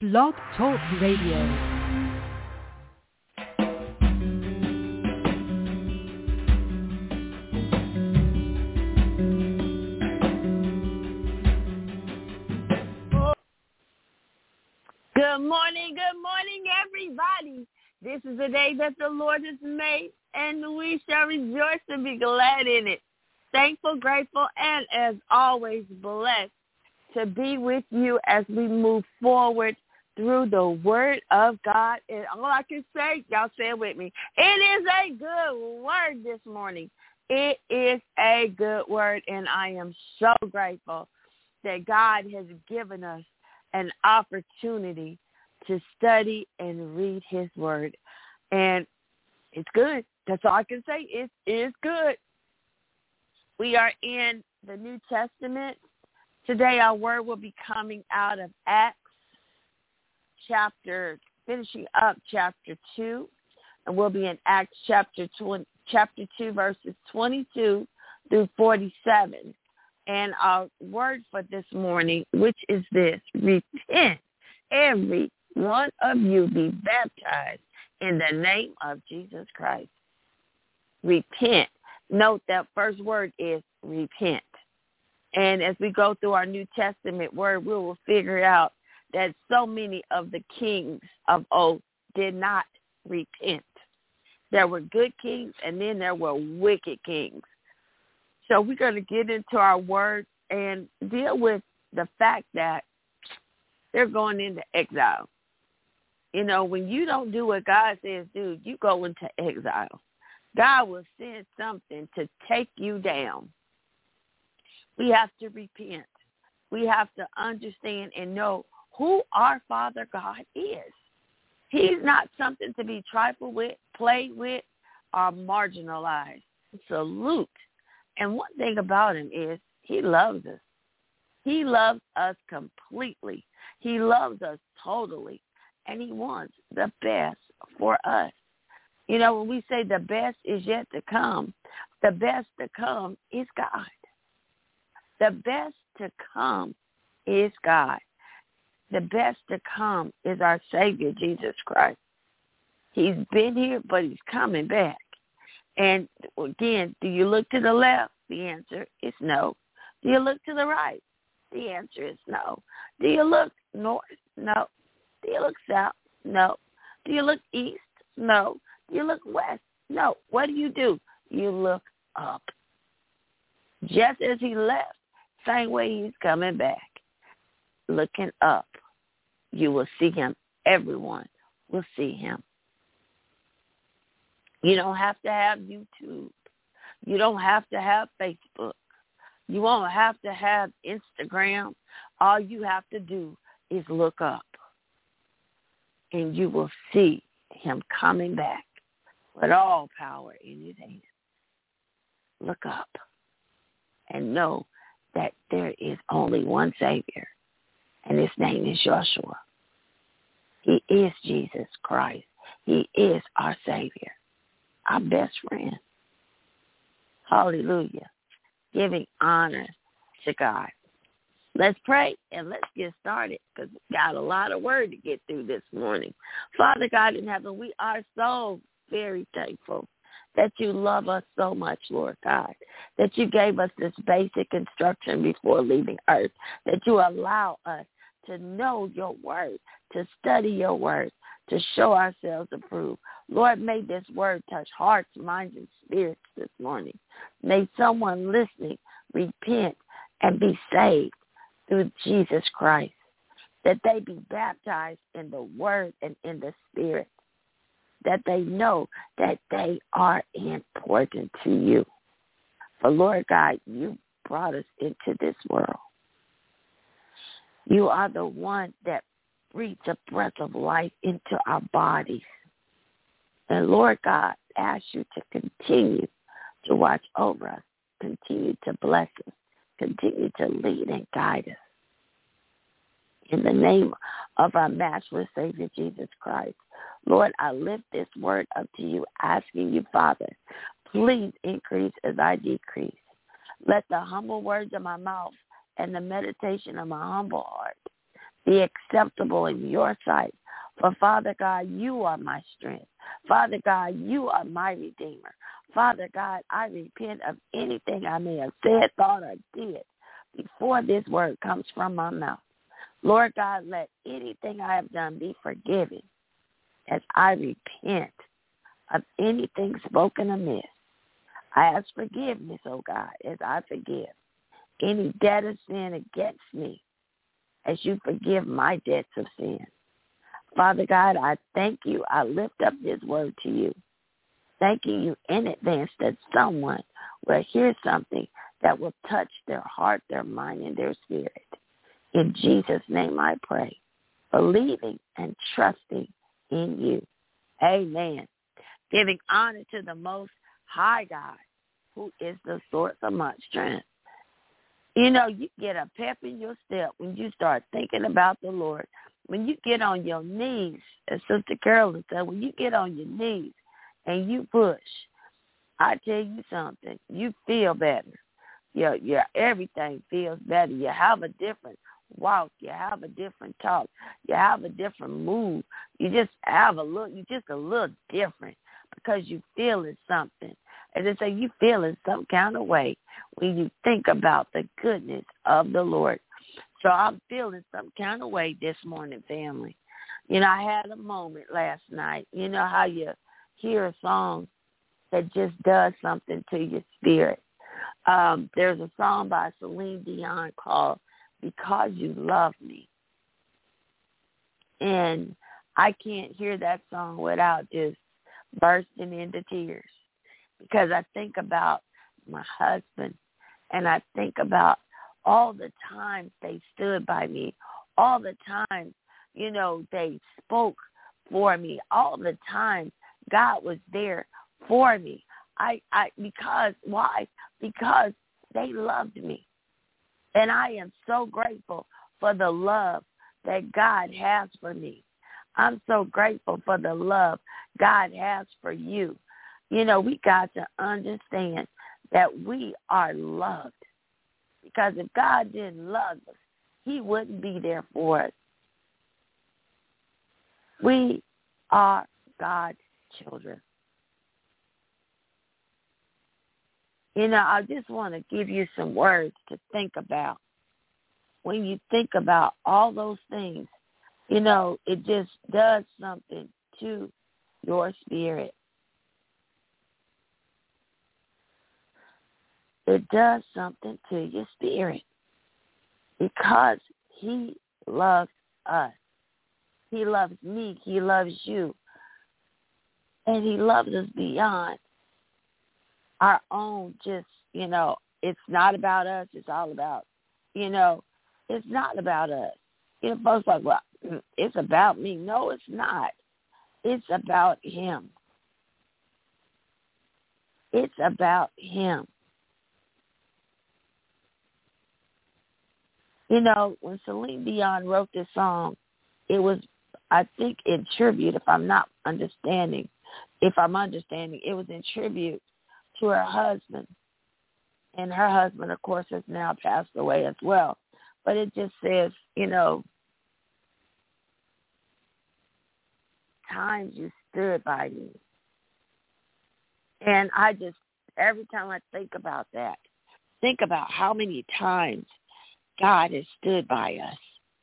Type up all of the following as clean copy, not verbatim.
Blog Talk Radio. Good morning, everybody. This is the day that the Lord has made, and we shall rejoice and be glad in it. Thankful, grateful, and as always, blessed to be with you as we move forward through the Word of God. And all I can say, y'all say it with me, it is a good word this morning. It is a good word, and I am so grateful that God has given us an opportunity to study and read his word. And it's good. That's all I can say. It is good. We are in the New Testament. Today our word will be coming out of Acts finishing up chapter 2. And we'll be in Acts chapter 2, verses 22 through 47. And our word for this morning, which is this: repent, every one of you be baptized in the name of Jesus Christ. Repent. Note that first word is repent. And as we go through our New Testament word, we will figure out that so many of the kings of old did not repent. There were good kings, and then there were wicked kings. So we're going to get into our word and deal with the fact that they're going into exile. You know, when you don't do what God says do, you go into exile. God will send something to take you down. We have to repent. We have to understand and know who our Father God is. He's not something to be trifled with, played with, or marginalized. Salute. And one thing about him is he loves us. He loves us completely. He loves us totally. And he wants the best for us. You know, when we say the best is yet to come, the best to come is God. The best to come is God. The best to come is our Savior, Jesus Christ. He's been here, but he's coming back. And again, do you look to the left? The answer is no. Do you look to the right? The answer is no. Do you look north? No. Do you look south? No. Do you look east? No. Do you look west? No. What do? You look up. Just as he left, same way he's coming back. Looking up, you will see him. Everyone will see him. You don't have to have YouTube. You don't have to have Facebook. You won't have to have Instagram. All you have to do is look up. And you will see him coming back with all power in his hands. Look up and know that there is only one Savior, and his name is Joshua. He is Jesus Christ. He is our Savior, our best friend. Hallelujah. Giving honor to God. Let's pray and let's get started because we got a lot of word to get through this morning. Father God in heaven, we are so very thankful that you love us so much, Lord God, that you gave us this basic instruction before leaving earth, that you allow us to know your word, to study your word, to show ourselves approved. Lord, may this word touch hearts, minds, and spirits this morning. May someone listening repent and be saved through Jesus Christ, that they be baptized in the word and in the spirit, that they know that they are important to you. For Lord God, you brought us into this world. You are the one that breathes a breath of life into our bodies. And Lord God, ask you to continue to watch over us, continue to bless us, continue to lead and guide us. In the name of our matchless Savior, Jesus Christ, Lord, I lift this word up to you, asking you, Father, please increase as I decrease. Let the humble words of my mouth and the meditation of my humble heart be acceptable in your sight. For Father God, you are my strength. Father God, you are my Redeemer. Father God, I repent of anything I may have said, thought, or did before this word comes from my mouth. Lord God, let anything I have done be forgiven as I repent of anything spoken amiss. I ask forgiveness, oh God, as I forgive any debt of sin against me, as you forgive my debts of sin. Father God, I thank you. I lift up this word to you, thanking you in advance that someone will hear something that will touch their heart, their mind, and their spirit. In Jesus' name I pray, believing and trusting in you. Amen. Giving honor to the Most High God, who is the source of my strength. You know, you get a pep in your step when you start thinking about the Lord. When you get on your knees, as Sister Carolyn said, when you get on your knees and you push, I tell you something, you feel better. Your everything feels better. You have a different walk. You have a different talk. You have a different mood. You just have you're just a little different because you feeling something. As I say, you feeling some kind of way when you think about the goodness of the Lord. So I'm feeling some kind of way this morning, family. You know, I had a moment last night. You know how you hear a song that just does something to your spirit. There's a song by Celine Dion called Because You Love Me. And I can't hear that song without just bursting into tears, because I think about my husband and I think about all the times they stood by me, all the times, you know, they spoke for me, all the times God was there for me. Because why? Because they loved me. And I am so grateful for the love that God has for me. I'm so grateful for the love God has for you. You know, we got to understand that we are loved. Because if God didn't love us, he wouldn't be there for us. We are God's children. You know, I just want to give you some words to think about. When you think about all those things, you know, it just does something to your spirit. It does something to your spirit because he loves us. He loves me. He loves you. And he loves us beyond our own just, you know, it's not about us. It's all about, you know, it's not about us. You know, folks like, well, it's about me. No, it's not. It's about him. It's about him. You know, when Celine Dion wrote this song, it was, I think, in tribute, if I'm understanding, it was in tribute to her husband. And her husband, of course, has now passed away as well. But it just says, you know, times you stood by me. And I just, every time I think about that, think about how many times God has stood by us.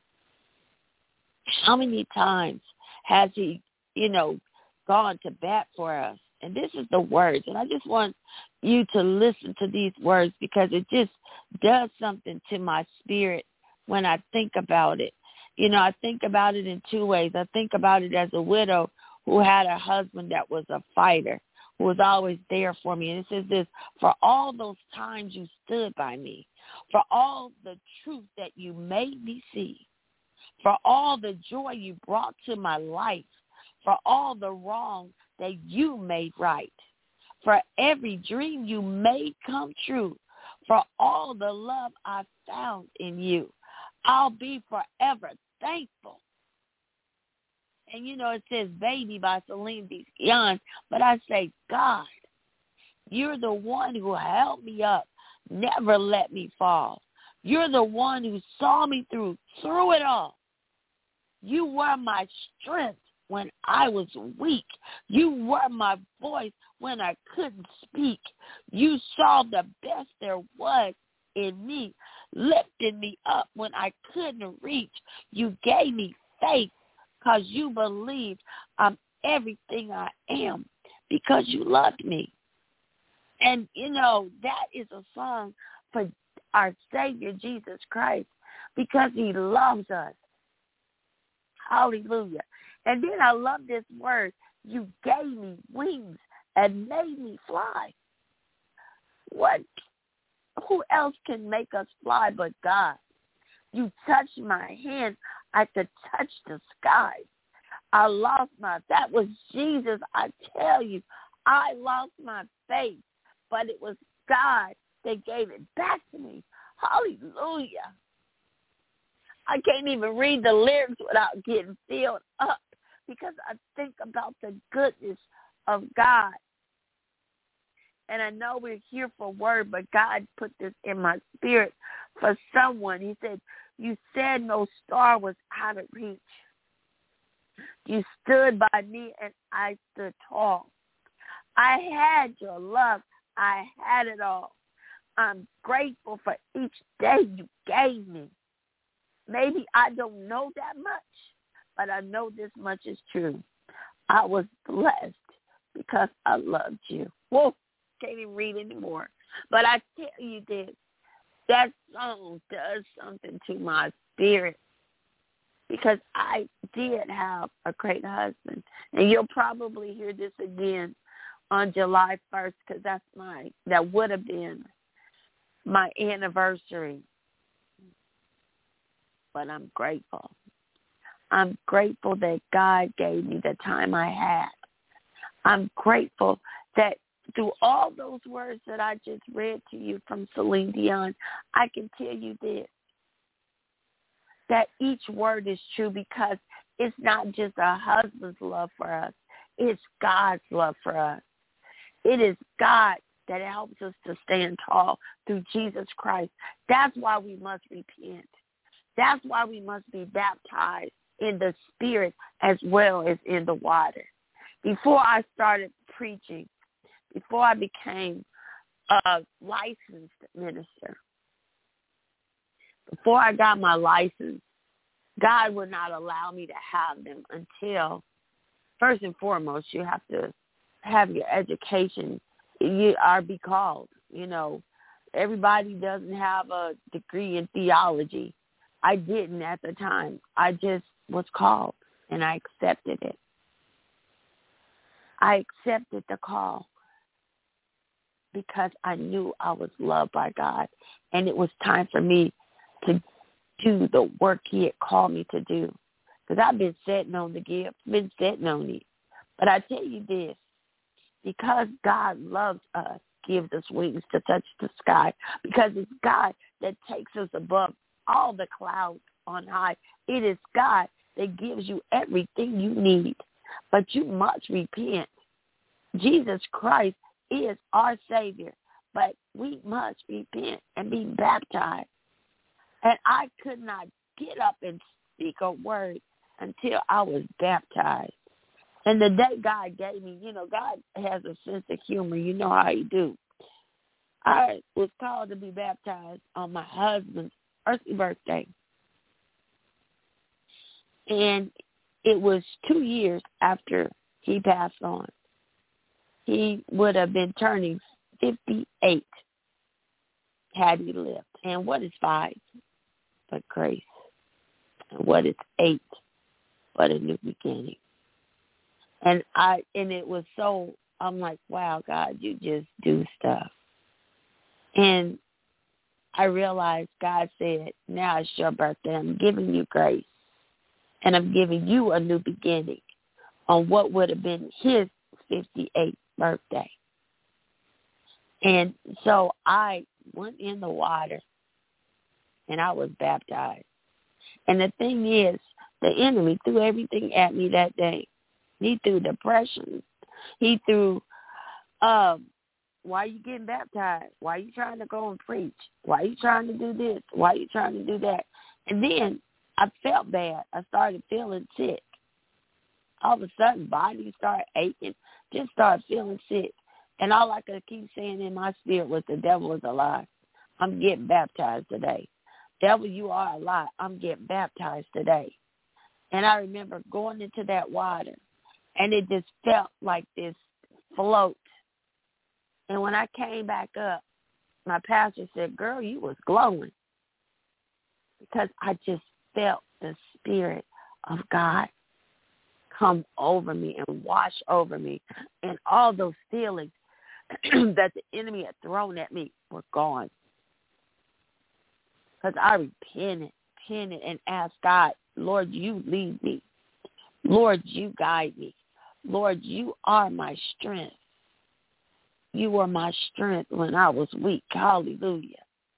How many times has he, you know, gone to bat for us? And this is the words. And I just want you to listen to these words because it just does something to my spirit when I think about it. You know, I think about it in two ways. I think about it as a widow who had a husband that was a fighter, who was always there for me. And it says this, for all those times you stood by me, for all the truth that you made me see, for all the joy you brought to my life, for all the wrong that you made right, for every dream you made come true, for all the love I found in you. I'll be forever thankful. And, you know, it says Baby by Celine Dion, but I say, God, you're the one who held me up, never let me fall. You're the one who saw me through it all. You were my strength when I was weak. You were my voice when I couldn't speak. You saw the best there was in me, lifting me up when I couldn't reach. You gave me faith because you believed I'm everything I am because you loved me. And, that is a song for our Savior, Jesus Christ, because he loves us. Hallelujah. And then I love this word. You gave me wings and made me fly. Who else can make us fly but God? You touched my hand. I could touch the sky. That was Jesus. I tell you, I lost my faith, but it was God that gave it back to me. Hallelujah. I can't even read the lyrics without getting filled up because I think about the goodness of God. And I know we're here for word, but God put this in my spirit for someone. He said, you said no star was out of reach. You stood by me and I stood tall. I had your love. I had it all. I'm grateful for each day you gave me. Maybe I don't know that much, but I know this much is true. I was blessed because I loved you. Whoa, can't even read anymore. But I tell you this, that song does something to my spirit because I did have a great husband. And you'll probably hear this again on July 1st because that would have been my anniversary. But I'm grateful. I'm grateful that God gave me the time I had. I'm grateful that through all those words that I just read to you from Celine Dion, I can tell you this, that each word is true because it's not just a husband's love for us. It's God's love for us. It is God that helps us to stand tall through Jesus Christ. That's why we must repent. That's why we must be baptized in the Spirit as well as in the water. Before I started preaching, before I became a licensed minister, before I got my license, God would not allow me to have them until, first and foremost, you have to have your education. You are be called. Everybody doesn't have a degree in theology. I didn't at the time. I just was called, and I accepted it. I accepted the call because I knew I was loved by God, and it was time for me to do the work he had called me to do because I've been sitting on the gift, been sitting on it. But I tell you this, because God loves us, gives us wings to touch the sky, because it's God that takes us above all the clouds on high. It is God that gives you everything you need, but you must repent. Jesus Christ is our Savior, but we must repent and be baptized. And I could not get up and speak a word until I was baptized. And the day God gave me, God has a sense of humor. You know how he do. I was called to be baptized on my husband's earthly birthday. And it was 2 years after he passed on. He would have been turning 58 had he lived. And what is 5 but grace? And what is 8 but a new beginning? And it was so, I'm like, wow, God, you just do stuff. And I realized God said, now it's your birthday. I'm giving you grace. And I'm giving you a new beginning on what would have been his 58th birthday. And so I went in the water and I was baptized. And the thing is, the enemy threw everything at me that day. He threw depression. He threw, why are you getting baptized? Why are you trying to go and preach? Why are you trying to do this? Why are you trying to do that? And then I felt bad. I started feeling sick. All of a sudden, body started aching, just started feeling sick. And all I could keep saying in my spirit was, the devil is a lie. I'm getting baptized today. Devil, you are a lie. I'm getting baptized today. And I remember going into that water, and it just felt like this float. And when I came back up, my pastor said, girl, you was glowing. Because I just felt the Spirit of God come over me and wash over me. And all those feelings that the enemy had thrown at me were gone. Because I repented and asked God, Lord, you lead me. Lord, you guide me. Lord, you are my strength. You were my strength when I was weak. Hallelujah.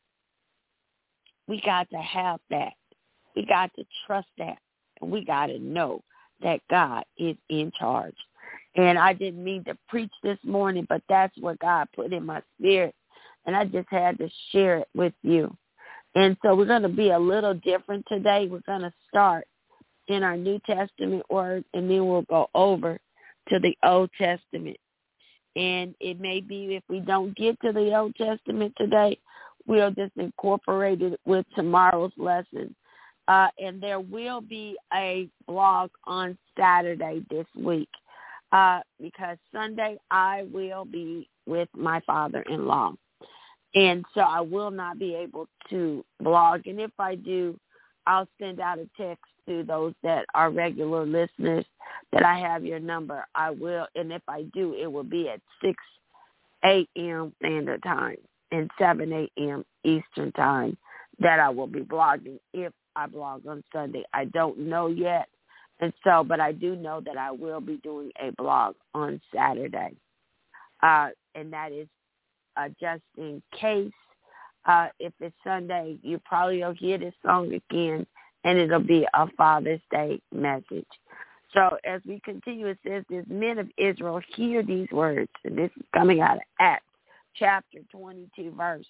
We got to have that. We got to trust that. And we got to know that God is in charge. And I didn't mean to preach this morning, but that's what God put in my spirit. And I just had to share it with you. And so we're going to be a little different today. We're going to start in our New Testament word, and then we'll go over to the Old Testament. And it may be if we don't get to the Old Testament today, we'll just incorporate it with tomorrow's lesson. And there will be a blog on Saturday this week because Sunday I will be with my father-in-law. And so I will not be able to blog. And if I do, I'll send out a text to those that are regular listeners that I have your number. I will. And if I do, it will be at 6 a.m. Standard Time and 7 a.m. Eastern Time that I will be blogging if I blog on Sunday. I don't know yet. And so, but I do know that I will be doing a blog on Saturday. And that is just in case if it's Sunday, you probably will hear this song again, and it'll be a Father's Day message. So as we continue, it says, this men of Israel, hear these words. And this is coming out of Acts chapter 2, verse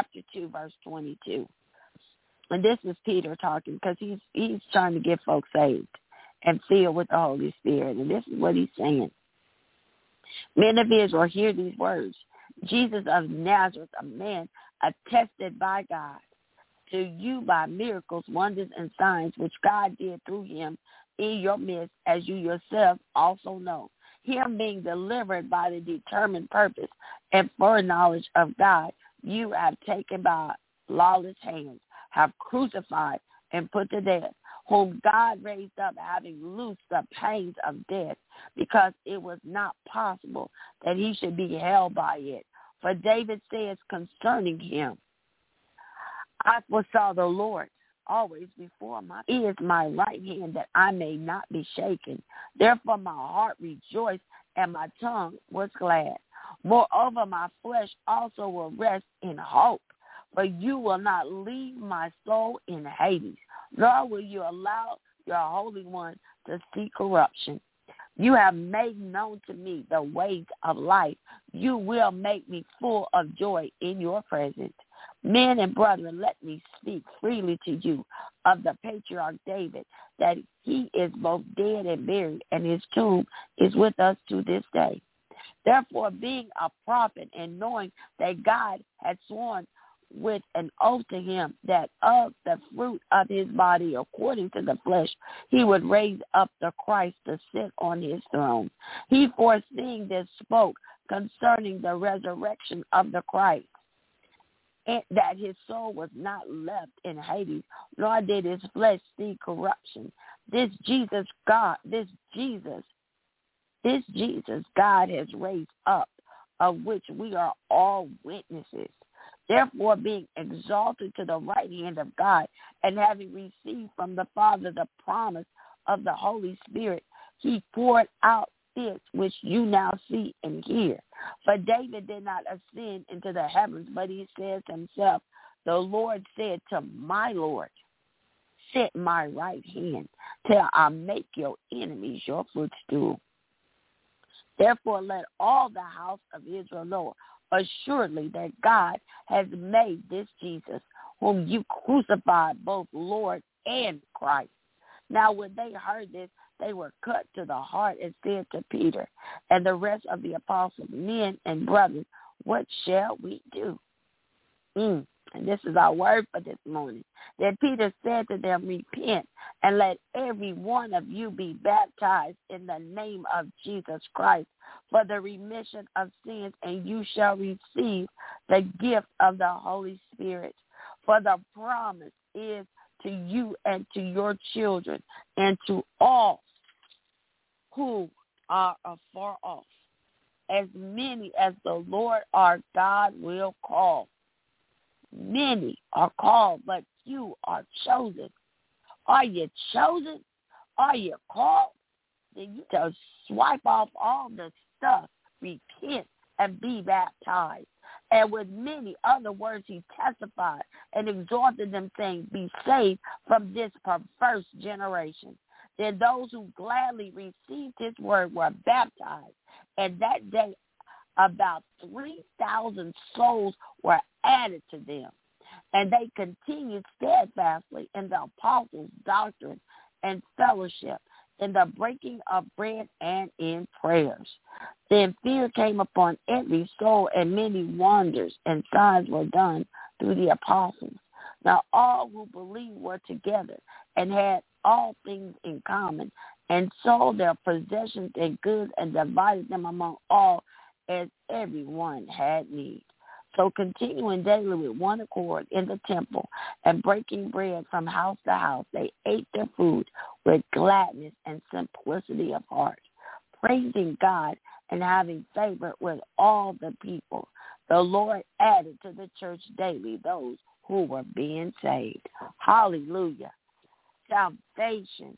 22. And this is Peter talking because he's trying to get folks saved and filled with the Holy Spirit. And this is what he's saying. Men of Israel, hear these words. Jesus of Nazareth, a man attested by God to you by miracles, wonders, and signs, which God did through him in your midst, as you yourself also know. Him being delivered by the determined purpose and foreknowledge of God, you have taken by lawless hands, have crucified and put to death, whom God raised up, having loosed the pains of death, because it was not possible that he should be held by it. For David says concerning him, I foresaw the Lord always before my ears, my right hand, that I may not be shaken. Therefore my heart rejoiced, and my tongue was glad. Moreover, my flesh also will rest in hope, for you will not leave my soul in Hades, nor will you allow your Holy One to see corruption. You have made known to me the ways of life. You will make me full of joy in your presence. Men and brethren, let me speak freely to you of the patriarch David, that he is both dead and buried, and his tomb is with us to this day. Therefore, being a prophet and knowing that God had sworn with an oath to him that of the fruit of his body, according to the flesh, he would raise up the Christ to sit on his throne. He, foreseeing this, spoke concerning the resurrection of the Christ, and that his soul was not left in Hades, nor did his flesh see corruption. This Jesus God has raised up, of which we are all witnesses. Therefore, being exalted to the right hand of God, and having received from the Father the promise of the Holy Spirit, he poured out this which you now see and hear. For David did not ascend into the heavens, but he says himself, the Lord said to my Lord, sit my right hand till I make your enemies your footstool. Therefore, let all the house of Israel know assuredly that God has made this Jesus, whom you crucified, both Lord and Christ. Now, when they heard this, they were cut to the heart and said to Peter and the rest of the apostles, men and brothers, what shall we do? And this is our word for this morning. Then Peter said to them, repent and let every one of you be baptized in the name of Jesus Christ for the remission of sins, and you shall receive the gift of the Holy Spirit. For the promise is to you and to your children and to all who are afar off, as many as the Lord our God will call. Many are called, but few are chosen. Are you chosen? Are you called? Then you just swipe off all the stuff, repent, and be baptized. And with many other words he testified and exhorted them, saying, be saved from this perverse generation. Then those who gladly received his word were baptized, and that day about 3,000 souls were added to them. And they continued steadfastly in the apostles' doctrine and fellowship, in the breaking of bread and in prayers. Then fear came upon every soul, and many wonders and signs were done through the apostles. Now all who believed were together and had all things in common, and sold their possessions and goods and divided them among all as everyone had need. So continuing daily with one accord in the temple and breaking bread from house to house, they ate their food with gladness and simplicity of heart, praising God and having favor with all the people. The Lord added to the church daily those who were being saved. Hallelujah. Salvation.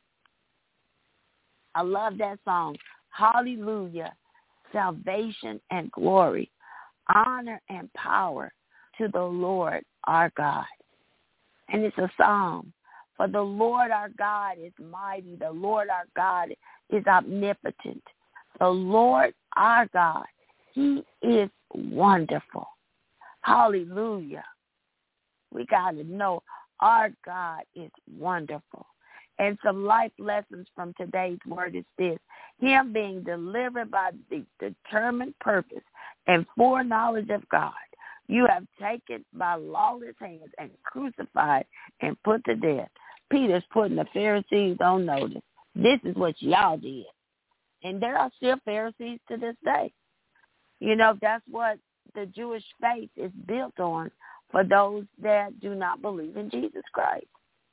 I love that song. Hallelujah. Salvation and glory, honor and power to the Lord our God. And it's a psalm. For the Lord our God is mighty. The Lord our God is omnipotent. The Lord our God, he is wonderful. Hallelujah. We got to know our God is wonderful. And some life lessons from today's word is this: him being delivered by the determined purpose and foreknowledge of God, you have taken by lawless hands and crucified and put to death. Peter's putting the Pharisees on notice. This is what y'all did. And there are still Pharisees to this day. You know, that's what the Jewish faith is built on for those that do not believe in Jesus Christ.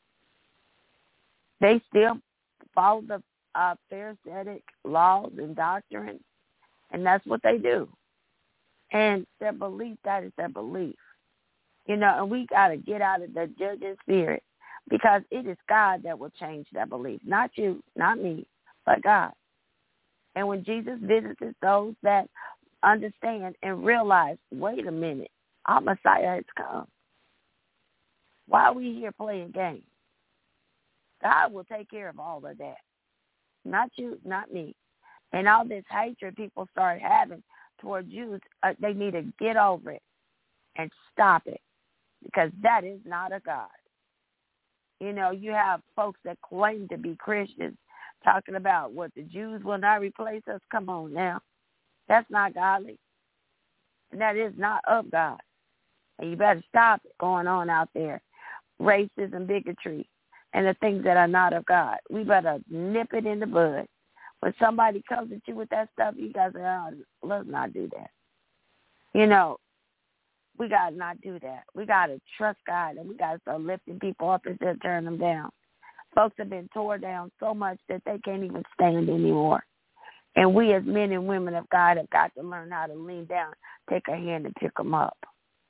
They still follow the Pharisaic laws and doctrines, and that's what they do. And their belief, that is their belief. You know, and we got to get out of the judging spirit, because it is God that will change that belief. Not you, not me, but God. And when Jesus visits those that understand and realize, wait a minute, our Messiah has come. Why are we here playing games? God will take care of all of that. Not you, not me. And all this hatred people start having toward Jews, they need to get over it and stop it, because that is not a God. You know, you have folks that claim to be Christians talking about what the Jews will not replace us. Come on now. That's not godly. And that is not of God. And you better stop it going on out there. Racism, bigotry, and the things that are not of God. We better nip it in the bud. When somebody comes at you with that stuff, you guys say, oh, let's not do that. You know, we got to not do that. We got to trust God, and we got to start lifting people up instead of tearing them down. Folks have been torn down so much that they can't even stand anymore. And we as men and women of God have got to learn how to lean down, take a hand and pick them up,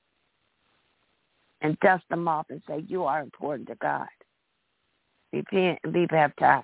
and dust them off and say, you are important to God. Repent and be baptized.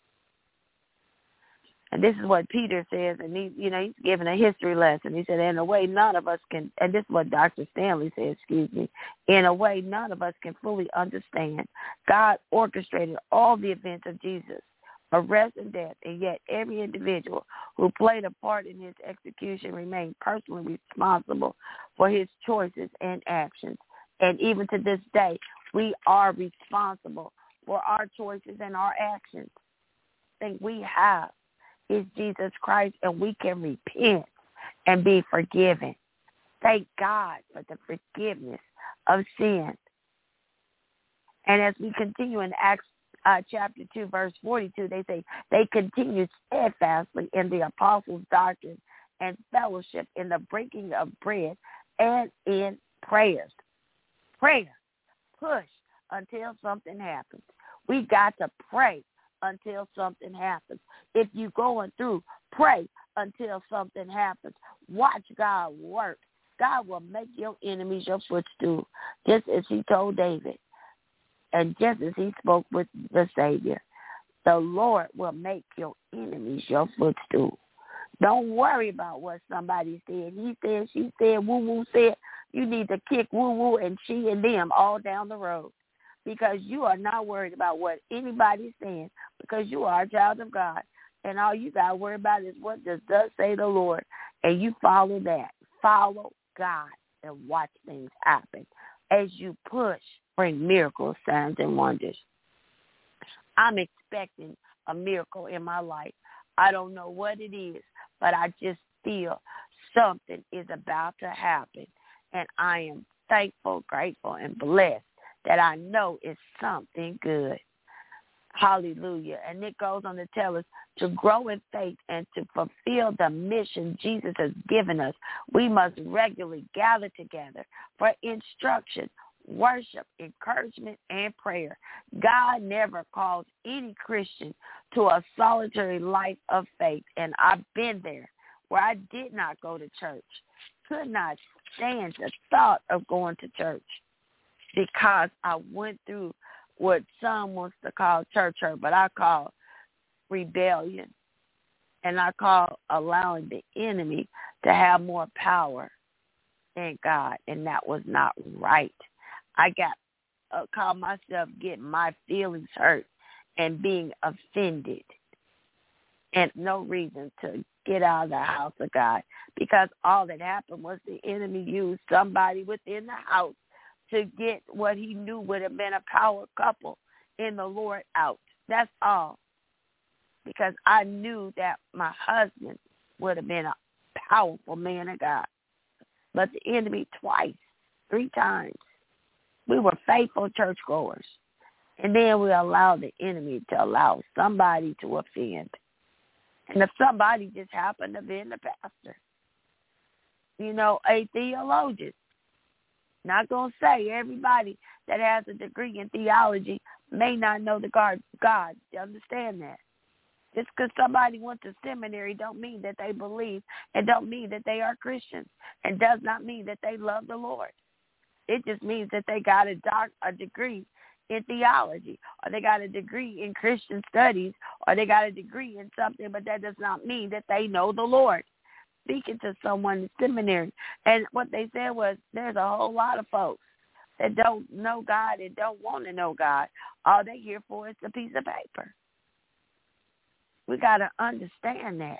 And this is what Peter says, and he's giving a history lesson. He said, in a way, none of us can, and this is what Dr. Stanley said, in a way, none of us can fully understand. God orchestrated all the events of Jesus, arrest and death, and yet every individual who played a part in his execution remained personally responsible for his choices and actions. And even to this day, we are responsible for our choices and our actions. Thing we have is Jesus Christ, and we can repent and be forgiven. Thank God for the forgiveness of sin. And as we continue in Acts chapter 2, verse 42, they say they continued steadfastly in the apostles' doctrine and fellowship, in the breaking of bread, and in prayers. Prayer. Push until something happens. We got to pray until something happens. If you're going through, pray until something happens. Watch God work. God will make your enemies your footstool, just as he told David, and just as he spoke with the Savior. The Lord will make your enemies your footstool. Don't worry about what somebody said. He said, she said, woo-woo said. You need to kick woo-woo and she and them all down the road, because you are not worried about what anybody's saying, because you are a child of God. And all you got to worry about is what does thus say the Lord, and you follow that. Follow God and watch things happen. As you push, bring miracles, signs, and wonders. I'm expecting a miracle in my life. I don't know what it is, but I just feel something is about to happen. And I am thankful, grateful, and blessed that I know it's something good. Hallelujah. And it goes on to tell us to grow in faith and to fulfill the mission Jesus has given us. We must regularly gather together for instruction, worship, encouragement, and prayer. God never calls any Christian to a solitary life of faith. And I've been there where I did not go to church, could not stand the thought of going to church, because I went through what some wants to call church hurt, but I call rebellion. And I call allowing the enemy to have more power than God. And that was not right. I call myself getting my feelings hurt and being offended, and no reason to get out of the house of God, because all that happened was the enemy used somebody within the house to get what he knew would have been a power couple in the Lord out. That's all. Because I knew that my husband would have been a powerful man of God. But the enemy twice, 3 times. We were faithful churchgoers. And then we allowed the enemy to allow somebody to offend. And if somebody just happened to be the pastor, a theologian. Not going to say everybody that has a degree in theology may not know the God. You understand that? Just because somebody went to seminary don't mean that they believe, and don't mean that they are Christians, and does not mean that they love the Lord. It just means that they got a degree in theology, or they got a degree in Christian studies, or they got a degree in something, but that does not mean that they know the Lord. Speaking to someone in seminary, and what they said was, there's a whole lot of folks that don't know God and don't want to know God. All they're here for is a piece of paper. We got to understand that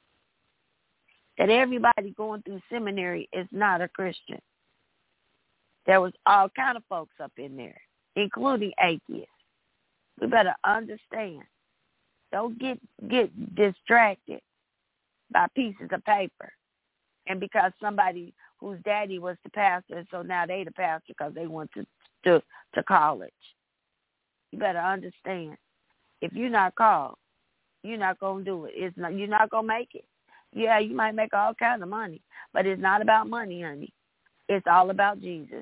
everybody going through seminary is not a Christian. There was all kind of folks up in there, including atheists. We better understand. Don't get distracted by pieces of paper. And because somebody whose daddy was the pastor, so now they the pastor because they went to college. You better understand. If you're not called, you're not going to do it. You're not going to make it. Yeah, you might make all kinds of money, but it's not about money, honey. It's all about Jesus.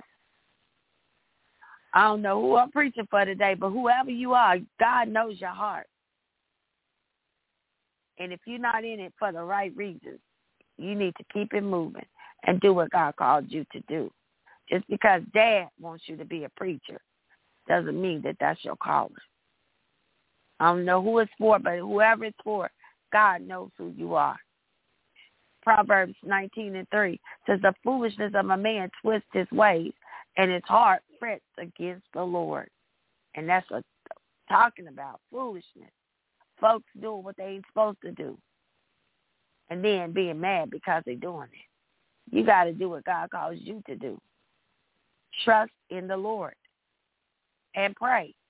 I don't know who I'm preaching for today, but whoever you are, God knows your heart. And if you're not in it for the right reasons, you need to keep it moving and do what God called you to do. Just because Dad wants you to be a preacher doesn't mean that that's your calling. I don't know who it's for, but whoever it's for, God knows who you are. Proverbs 19:3 says, the foolishness of a man twists his ways, and his heart frets against the Lord. And that's what I'm talking about, foolishness. Folks doing what they ain't supposed to do, and then being mad because they're doing it. You got to do what God calls you to do. Trust in the Lord and pray.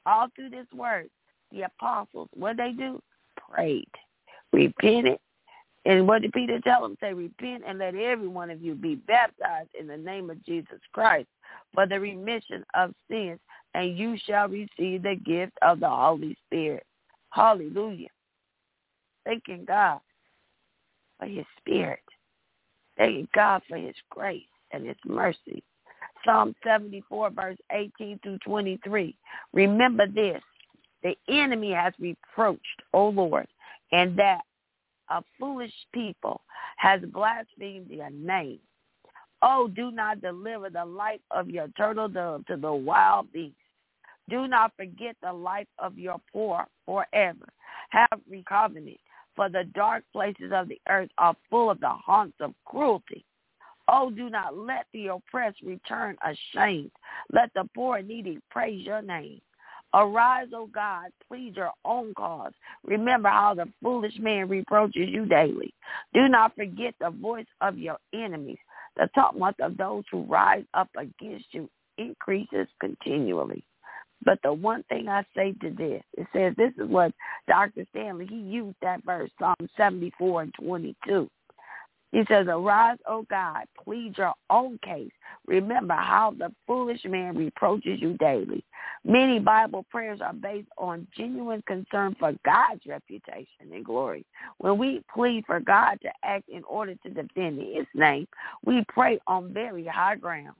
All through this word, the apostles, what they do? Prayed, repented. And what did Peter tell them? Say, repent and let every one of you be baptized in the name of Jesus Christ for the remission of sins, and you shall receive the gift of the Holy Spirit. Hallelujah. Thanking God for his spirit. Thanking God for his grace and his mercy. Psalm 74, verse 18 through 23. Remember this, the enemy has reproached, O Lord, and that a foolish people has blasphemed your name. Oh, do not deliver the life of your turtle dove to the wild beasts. Do not forget the life of your poor forever. Have covenant, for the dark places of the earth are full of the haunts of cruelty. Oh, do not let the oppressed return ashamed. Let the poor and needy praise your name. Arise, O God, plead your own cause. Remember how the foolish man reproaches you daily. Do not forget the voice of your enemies. The talk of those who rise up against you increases continually. But the one thing I say to this, it says, this is what Dr. Stanley, he used that verse, Psalm 74 and 22. He says, arise, O God, plead your own case. Remember how the foolish man reproaches you daily. Many Bible prayers are based on genuine concern for God's reputation and glory. When we plead for God to act in order to defend his name, we pray on very high ground.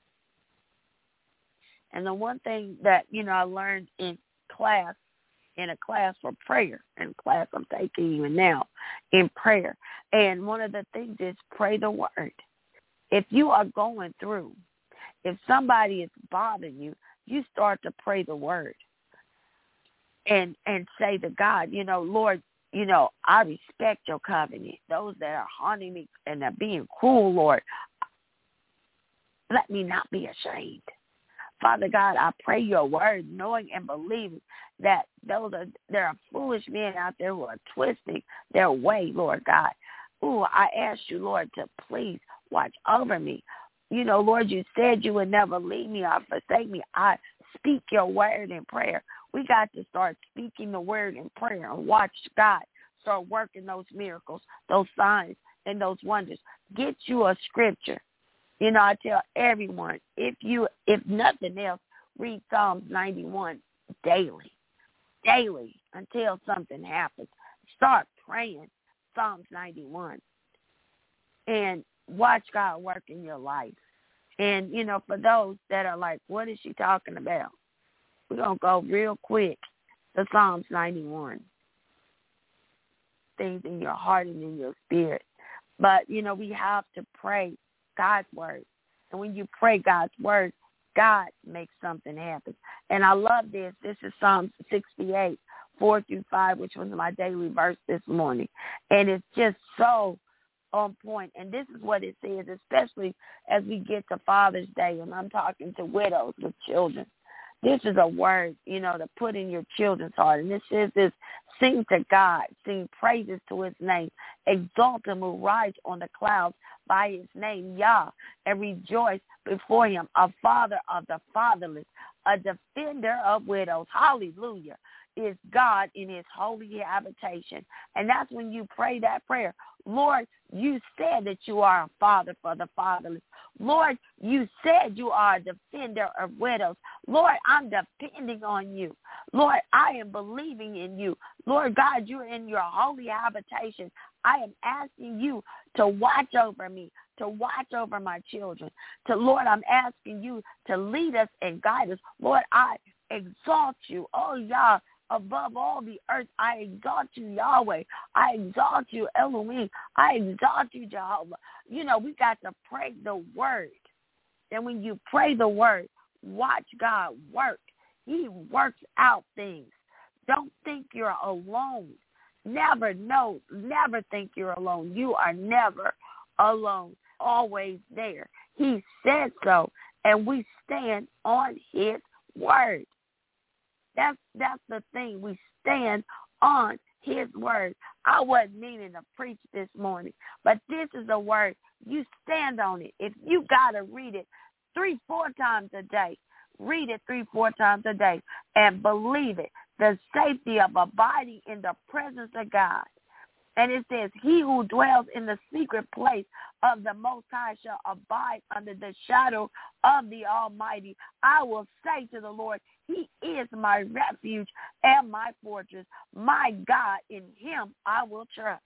And the one thing that, I learned in a class for prayer, and class I'm taking even now in prayer. And one of the things is pray the word. If you are going through, if somebody is bothering you, you start to pray the word and say to God, Lord, I respect your covenant. Those that are haunting me and are being cruel, Lord, let me not be ashamed. Father God, I pray your word, knowing and believing that there are foolish men out there who are twisting their way, Lord God. Ooh, I ask you, Lord, to please watch over me. Lord, you said you would never leave me or forsake me. I speak your word in prayer. We got to start speaking the word in prayer and watch God start working those miracles, those signs, and those wonders. Get you a scripture. I tell everyone, if nothing else, read Psalms 91 daily until something happens. Start praying Psalms 91 and watch God work in your life. And, for those that are like, what is she talking about? We're going to go real quick to Psalms 91. Things in your heart and in your spirit. But, we have to pray God's word. And when you pray God's word, God makes something happen. And I love this. This is Psalm 68, 4 through 5, which was my daily verse this morning. And it's just so on point. And this is what it says, especially as we get to Father's Day, and I'm talking to widows with children. This is a word, to put in your children's heart. And this is this, sing to God, sing praises to his name, exalt him who rides on the clouds by his name, Yah, and rejoice before him, a father of the fatherless, a defender of widows. Hallelujah. Is God in his holy habitation. And that's when you pray that prayer. Lord, you said that you are a father for the fatherless. Lord, you said you are a defender of widows. Lord, I'm depending on you. Lord, I am believing in you. Lord God, you're in your holy habitation. I am asking you to watch over me, to watch over my children. Lord, I'm asking you to lead us and guide us. Lord, I exalt you. Oh, Yah. Above all the earth, I exalt you, Yahweh. I exalt you, Elohim. I exalt you, Jehovah. We got to pray the word. And when you pray the word, watch God work. He works out things. Don't think you're alone. Never think you're alone. You are never alone. Always there. He said so, and we stand on his word. That's the thing. We stand on his word. I wasn't meaning to preach this morning, but this is a word. You stand on it. If you got to read it 3-4 times a day, Read it 3-4 times a day and believe it. The safety of abiding in the presence of God. And it says, he who dwells in the secret place of the Most High shall abide under the shadow of the Almighty. I will say to the Lord, he is my refuge and my fortress. My God, in him I will trust.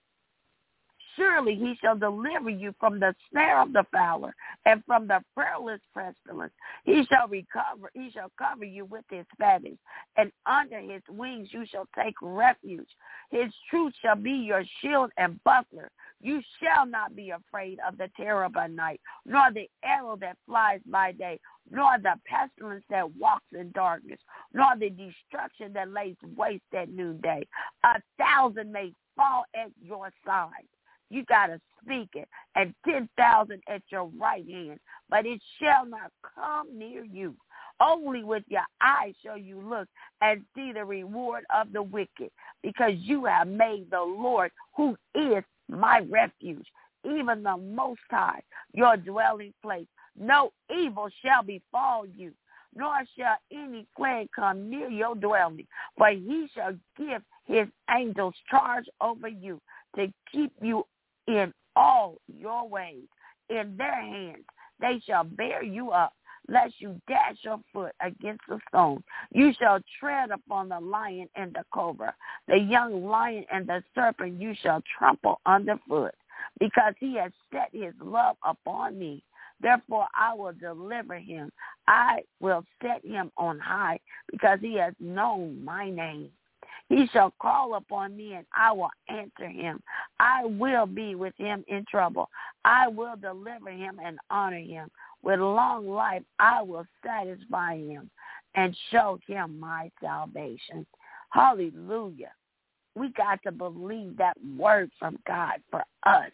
Surely he shall deliver you from the snare of the fowler and from the perilous pestilence. He shall cover you with his feathers, and under his wings you shall take refuge. His truth shall be your shield and buckler. You shall not be afraid of the terror by night, nor the arrow that flies by day, nor the pestilence that walks in darkness, nor the destruction that lays waste at noonday. 1,000 may fall at your side. You got to speak it, and 10,000 at your right hand, but it shall not come near you. Only with your eyes shall you look and see the reward of the wicked, because you have made the Lord, who is my refuge, even the Most High, your dwelling place. No evil shall befall you, nor shall any plague come near your dwelling, for he shall give his angels charge over you to keep you in all your ways. In their hands they shall bear you up, lest you dash your foot against a stone. You shall tread upon the lion and the cobra, the young lion and the serpent you shall trample underfoot, because he has set his love upon me. Therefore I will deliver him. I will set him on high, because he has known my name. He shall call upon me, and I will answer him. I will be with him in trouble. I will deliver him and honor him. With long life I will satisfy him and show him my salvation. Hallelujah. We got to believe that word from God for us,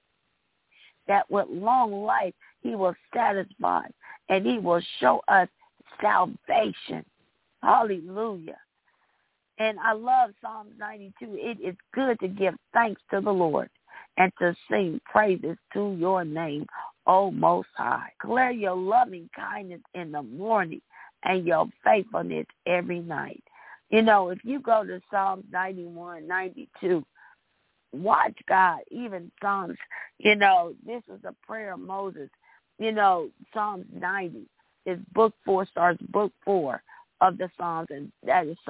that with long life he will satisfy and he will show us salvation. Hallelujah. And I love Psalms 92. It is good to give thanks to the Lord and to sing praises to your name, O Most High. Declare your loving kindness in the morning and your faithfulness every night. You know, if you go to Psalms 91, 92, watch God, even Psalms, you know, this is a prayer of Moses. You know, Psalms 90 is book 4, starts book 4 of the Psalms, and that is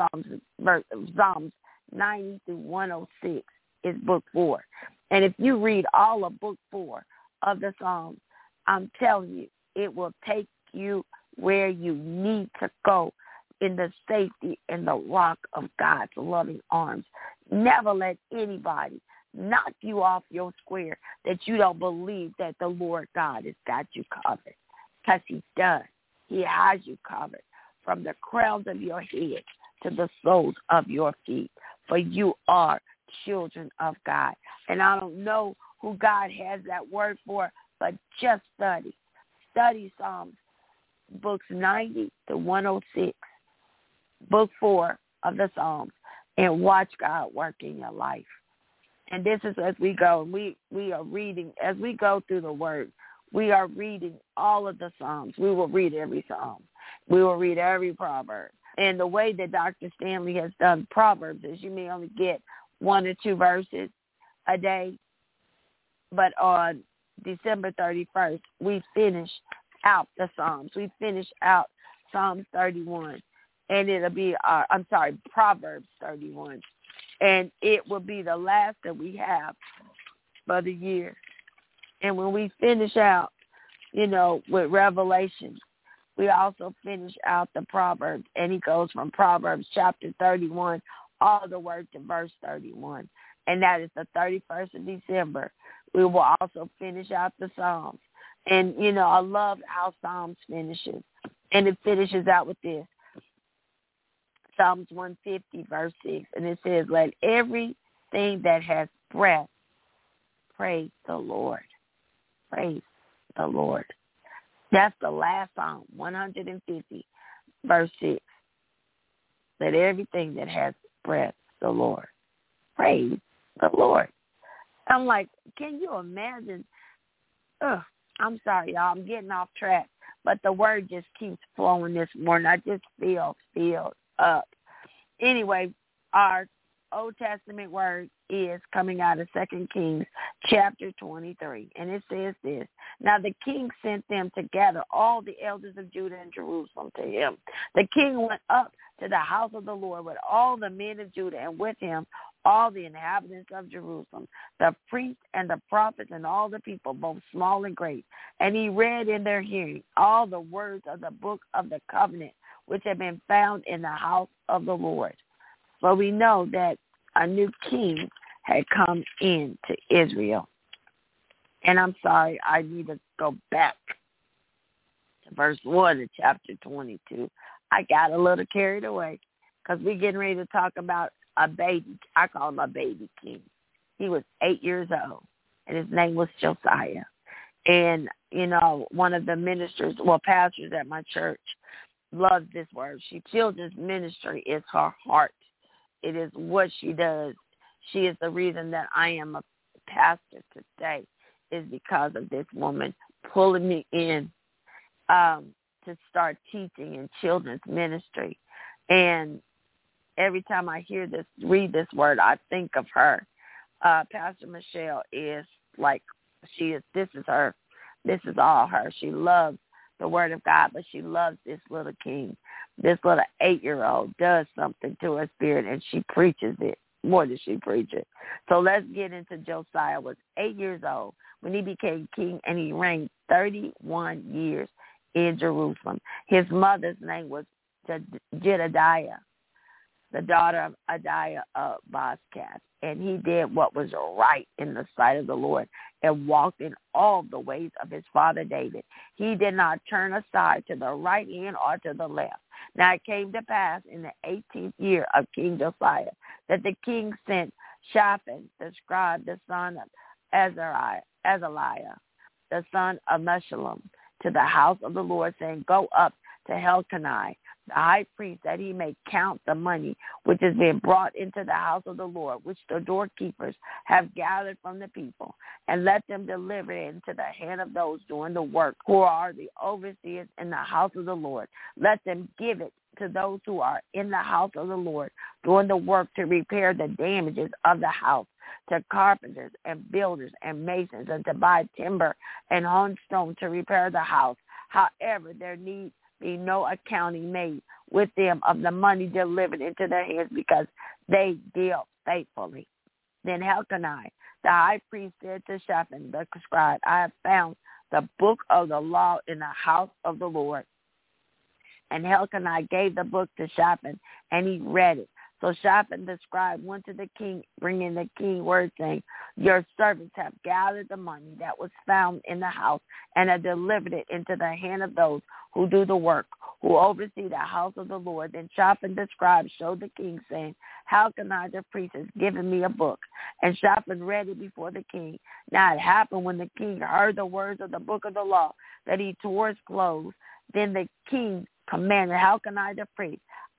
Psalms 90 through 106 is book 4. And if you read all of book 4 of the Psalms, I'm telling you, it will take you where you need to go in the safety and the rock of God's loving arms. Never let anybody knock you off your square that you don't believe that the Lord God has got you covered, because he does. He has you covered from the crowns of your head to the soles of your feet, for you are children of God. And I don't know who God has that word for, but just study. Study Psalms, books 90 to 106, book 4 of the Psalms, and watch God work in your life. And this is as we go. We are reading, as we go through the word, we are reading all of the Psalms. We will read every Psalm. We will read every proverb. And the way that Dr. Stanley has done Proverbs is you may only get 1 or 2 verses a day. But on December 31st, we finish out the Psalms. We finish out Psalms 31. And it'll be Proverbs 31. And it will be the last that we have for the year. And when we finish out, you know, with Revelation, we also finish out the Proverbs. And he goes from Proverbs chapter 31 all the way to verse 31. And that is the 31st of December. We will also finish out the Psalms. And, you know, I love how Psalms finishes. And it finishes out with this. Psalms 150, verse 6. And it says, let everything that has breath praise the Lord. Praise the Lord. That's the last Psalm, 150, verse 6. Let everything that has breath, the Lord. Praise the Lord. I'm like, can you imagine? I'm sorry, y'all. I'm getting off track. but the word just keeps flowing this morning. I just feel filled up. Anyway, our Old Testament word is coming out of 2 Kings chapter 23. And it says this: Now the king sent them to gather all the elders of Judah and Jerusalem to him. The king went up to the house of the Lord with all the men of Judah, and with him all the inhabitants of Jerusalem, the priests and the prophets and all the people, both small and great. And he read in their hearing all the words of the book of the covenant, which had been found in the house of the Lord. So we know that a new king had come into Israel. And I'm sorry, I need to go back to verse 1 of chapter 22. I got a little carried away because we're getting ready to talk about a baby. I call him a baby king. He was 8 years old, and his name was Josiah. And, you know, one of the ministers, pastors at my church, loves this word. Children's ministry is her heart. It is what she does. She is the reason that I am a pastor today, is because of this woman pulling me in to start teaching in children's ministry. And every time I read this word, I think of her. Pastor Michelle is like, this is her. This is all her. She loves the word of God, but she loves this little king. This little 8-year-old does something to her spirit, and she preaches it more than she preaches. So let's get into Josiah. Was 8 years old when he became king, and he reigned 31 years in Jerusalem. His mother's name was Jedediah, the daughter of Adiah of Bozkath, and he did what was right in the sight of the Lord and walked in all the ways of his father David. He did not turn aside to the right hand or to the left. Now it came to pass in the 18th year of King Josiah that the king sent Shaphan, the scribe, the son of Azaliah, the son of Meshullam, to the house of the Lord, saying, Go up to Elkanah, the high priest, that he may count the money which has been brought into the house of the Lord, which the doorkeepers have gathered from the people, and let them deliver it into the hand of those doing the work, who are the overseers in the house of the Lord. Let them give it to those who are in the house of the Lord, doing the work to repair the damages of the house, to carpenters and builders and masons, and to buy timber and hewn stone to repair the house. However, there need be no accounting made with them of the money delivered into their hands, because they deal faithfully. Then Elkanah, the high priest, said to Shaphan, the scribe, I have found the book of the law in the house of the Lord. And Elkanah gave the book to Shaphan, and he read it. So Shaphan the scribe went to the king, bringing the king word, saying, Your servants have gathered the money that was found in the house, and have delivered it into the hand of those who do the work, who oversee the house of the Lord. Then Shaphan the scribe showed the king, saying, Elkanah the priest has given me a book. And Shaphan read it before the king. Now it happened, when the king heard the words of the book of the law, that he tore his clothes. Then the king commanded Elkanah the priest,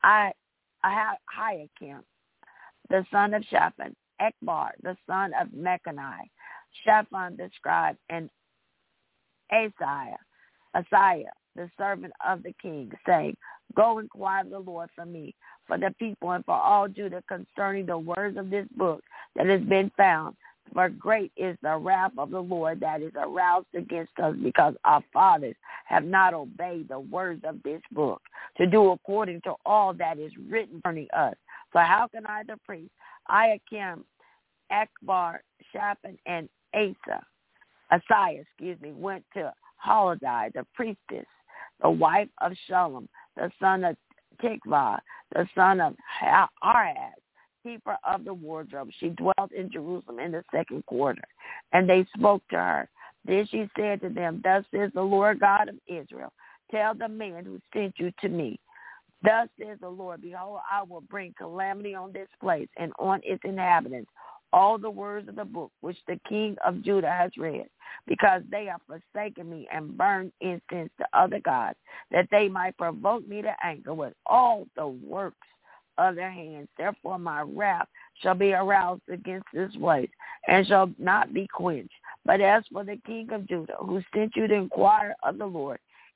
Hiakim, the son of Shaphan, Ekbar, the son of Mechaniah, Shaphan the scribe, and Asaiah, the servant of the king, saying, Go inquire of the Lord for me, for the people, and for all Judah, concerning the words of this book that has been found. For great is the wrath of the Lord that is aroused against us, because our fathers have not obeyed the words of this book, to do according to all that is written concerning us. So how can I, the priest, Hiakim, Ekbar, Shaphan, and Asaiah, went to Huldai, the priestess, the wife of Shallum, the son of Tikvah, the son of Harhaz, keeper of the wardrobe. She dwelt in Jerusalem in the second quarter. And they spoke to her. Then she said to them, Thus says the Lord God of Israel, Tell the man who sent you to me, Thus says the Lord, Behold, I will bring calamity on this place and on its inhabitants, all the words of the book which the king of Judah has read, because they have forsaken me and burned incense to other gods, that they might provoke me to anger with all the works of their hands. Therefore my wrath shall be aroused against this place, and shall not be quenched. But as for the king of Judah, who sent you to inquire of the Lord,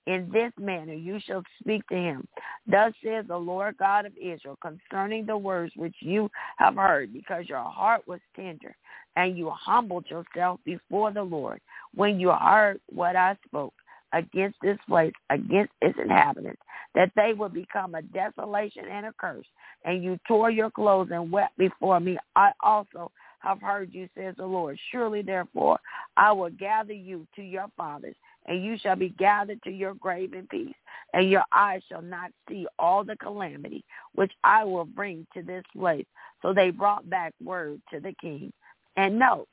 In this manner you shall speak to him. Thus says the Lord God of Israel concerning the words which you have heard, because your heart was tender, and you humbled yourself before the Lord, when you heard what I spoke against this place, against its inhabitants, that they would become a desolation and a curse. And you tore your clothes and wept before me. I also have heard you, says the Lord. Surely, therefore, I will gather you to your fathers, and you shall be gathered to your grave in peace, and your eyes shall not see all the calamity which I will bring to this place. So they brought back word to the king. And note,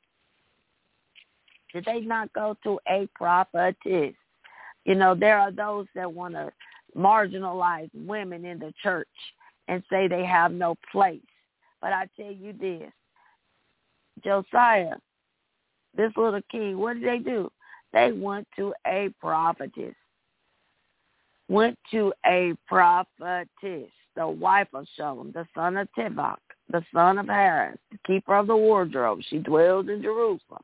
did they not go to a prophetess? You know, there are those that want to marginalize women in the church and say they have no place. But I tell you this, Josiah, this little king, what did they do? They went to a prophetess. Went to a prophetess, the wife of Shalom, the son of Tibach, the son of Harris, the keeper of the wardrobe. She dwells in Jerusalem.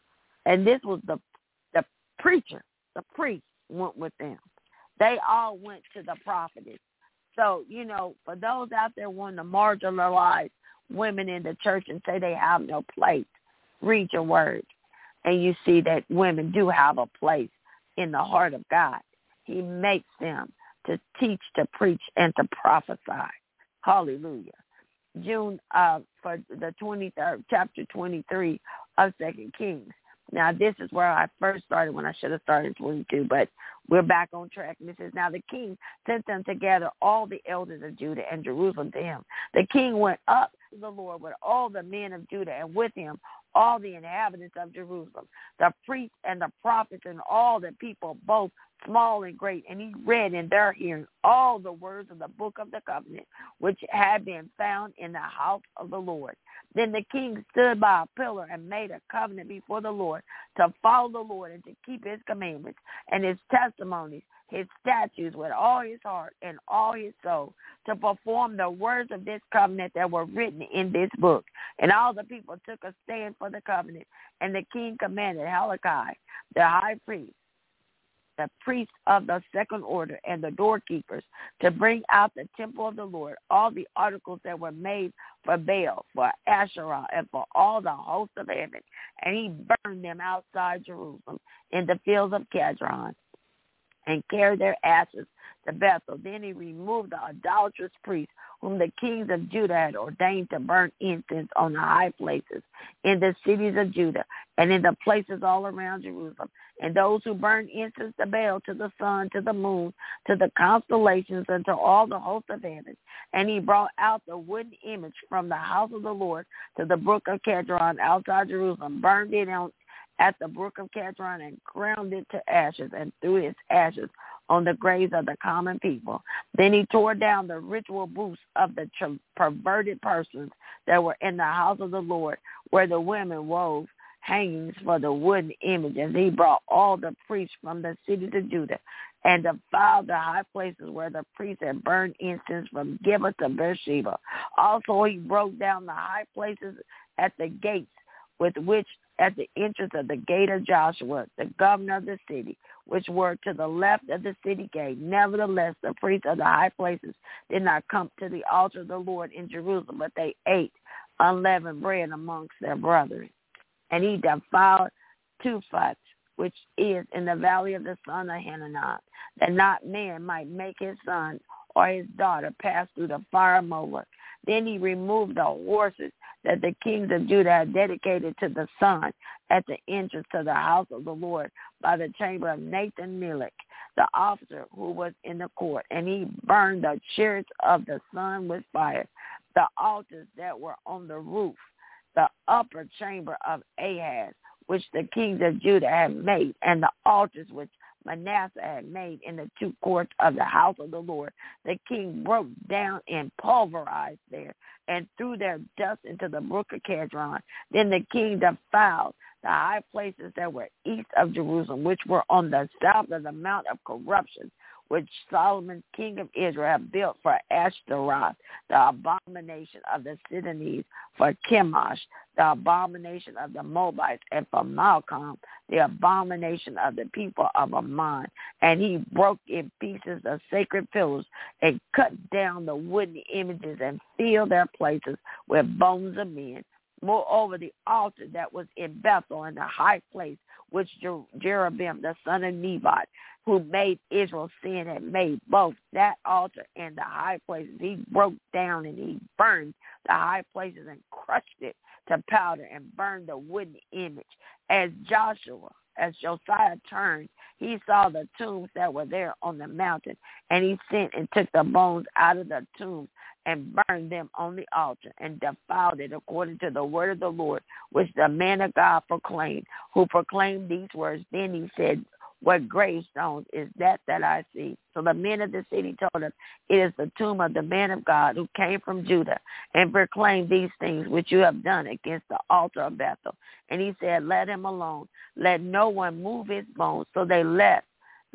And this was the preacher, the priest went with them. They all went to the prophetess. So, you know, for those out there wanting to marginalize women in the church and say they have no place, read your word. And you see that women do have a place in the heart of God. He makes them to teach, to preach, and to prophesy. Hallelujah. June for the 23rd, chapter 23 of 2 Kings. Now, this is where I first started when I should have started in 22, but we're back on track. And it says, now the king sent them together, all the elders of Judah and Jerusalem to him. The king went up to the Lord with all the men of Judah, and with him all the inhabitants of Jerusalem, the priests and the prophets and all the people, both small and great. And he read in their hearing all the words of the book of the covenant, which had been found in the house of the Lord. Then the king stood by a pillar and made a covenant before the Lord to follow the Lord and to keep his commandments and his testimonies, his statutes with all his heart and all his soul, to perform the words of this covenant that were written in this book. And all the people took a stand for the covenant. And the king commanded Hilkiah, the high priest, the priests of the second order, and the doorkeepers to bring out the temple of the Lord, all the articles that were made for Baal, for Asherah, and for all the hosts of heaven. And he burned them outside Jerusalem in the fields of Kedron, and carried their ashes to Bethel. Then he removed the idolatrous priests whom the kings of Judah had ordained to burn incense on the high places in the cities of Judah and in the places all around Jerusalem, and those who burned incense to Baal, to the sun, to the moon, to the constellations, and to all the hosts of heaven. And he brought out the wooden image from the house of the Lord to the brook of Kedron outside Jerusalem, burned it at the brook of Kedron, and ground it to ashes, and threw its ashes on the graves of the common people. Then he tore down the ritual booths of the perverted persons that were in the house of the Lord, where the women wove hangings for the wooden image. And he brought all the priests from the cities of Judah and defiled the high places where the priests had burned incense, from Gibeah to Beersheba. Also he broke down the high places at the gates, with which at the entrance of the gate of Joshua, the governor of the city, which were to the left of the city gate. Nevertheless, the priests of the high places did not come to the altar of the Lord in Jerusalem, but they ate unleavened bread amongst their brethren. And he defiled Tuphat, which is in the valley of the son of Hananah, that not man might make his son or his daughter pass through the fire of Moloch. Then he removed the horses that the kings of Judah had dedicated to the sun at the entrance to the house of the Lord by the chamber of Nathan-Melech, the officer who was in the court. And he burned the chariots of the sun with fire, the altars that were on the roof, the upper chamber of Ahaz, which the kings of Judah had made, and the altars which Manasseh had made in the two courts of the house of the Lord. The king broke down and pulverized there, and threw their dust into the brook of Kedron. Then the king defiled the high places that were east of Jerusalem, which were on the south of the mount of corruption, which Solomon, king of Israel, had built for Ashtaroth, the abomination of the Sidonians, for Chemosh, the abomination of the Moabites, and for Malcham, the abomination of the people of Ammon. And he broke in pieces the sacred pillars and cut down the wooden images and filled their places with bones of men. Moreover, the altar that was in Bethel in the high place, which Jeroboam the son of Nebat, who made Israel sin, had made, both that altar and the high places, he broke down and he burned the high places and crushed it to powder and burned the wooden image. As Josiah turned, he saw the tombs that were there on the mountain, and he sent and took the bones out of the tombs and burned them on the altar and defiled it according to the word of the Lord, which the man of God proclaimed, who proclaimed these words. Then he said, what gravestones is that I see? So the men of the city told him, it is the tomb of the man of God who came from Judah and proclaimed these things which you have done against the altar of Bethel. And he said, let him alone. Let no one move his bones. So they let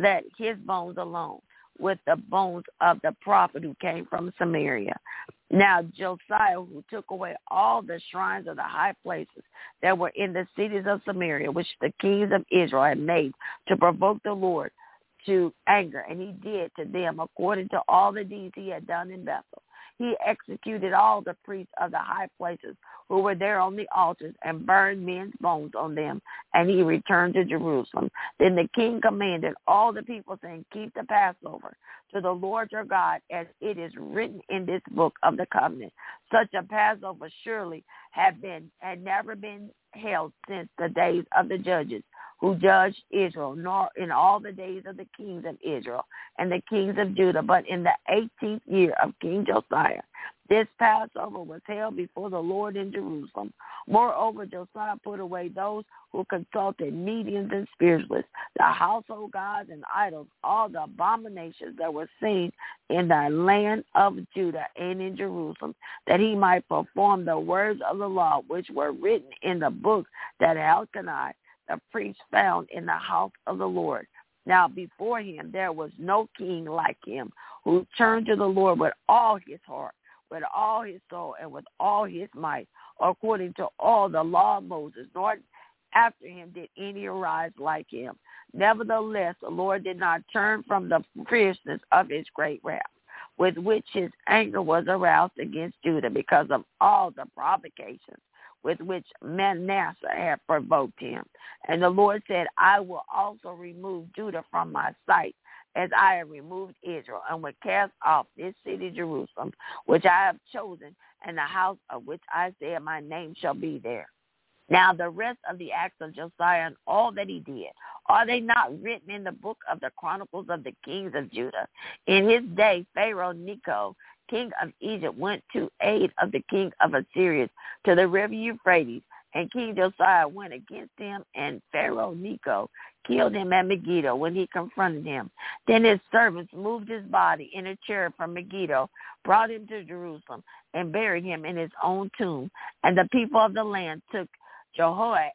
his bones alone, with the bones of the prophet who came from Samaria. Now Josiah, who took away all the shrines of the high places that were in the cities of Samaria, which the kings of Israel had made to provoke the Lord to anger, and he did to them according to all the deeds he had done in Bethel. He executed all the priests of the high places who were there on the altars and burned men's bones on them, and he returned to Jerusalem. Then the king commanded all the people, saying, keep the Passover to the Lord your God, as it is written in this book of the covenant. Such a Passover surely had never been held since the days of the judges who judged Israel, nor in all the days of the kings of Israel and the kings of Judah, but in the 18th year of King Josiah. This Passover was held before the Lord in Jerusalem. Moreover, Josiah put away those who consulted mediums and spiritualists, the household gods and idols, all the abominations that were seen in the land of Judah and in Jerusalem, that he might perform the words of the law which were written in the book that Elkanah the priest found in the house of the Lord. Now before him there was no king like him, who turned to the Lord with all his heart, with all his soul, and with all his might, according to all the law of Moses, nor after him did any arise like him. Nevertheless, the Lord did not turn from the fierceness of his great wrath, with which his anger was aroused against Judah, because of all the provocations with which Manasseh had provoked him. And the Lord said, I will also remove Judah from my sight, as I have removed Israel, and will cast off this city Jerusalem, which I have chosen, and the house of which I said my name shall be there. Now the rest of the acts of Josiah and all that he did, are they not written in the book of the Chronicles of the kings of Judah? In his day, Pharaoh Necho, king of Egypt, went to aid of the king of Assyria to the river Euphrates, and King Josiah went against him, and Pharaoh Necho killed him at Megiddo when he confronted him. Then his servants moved his body in a chariot from Megiddo, brought him to Jerusalem, and buried him in his own tomb. And the people of the land took Jehoahaz,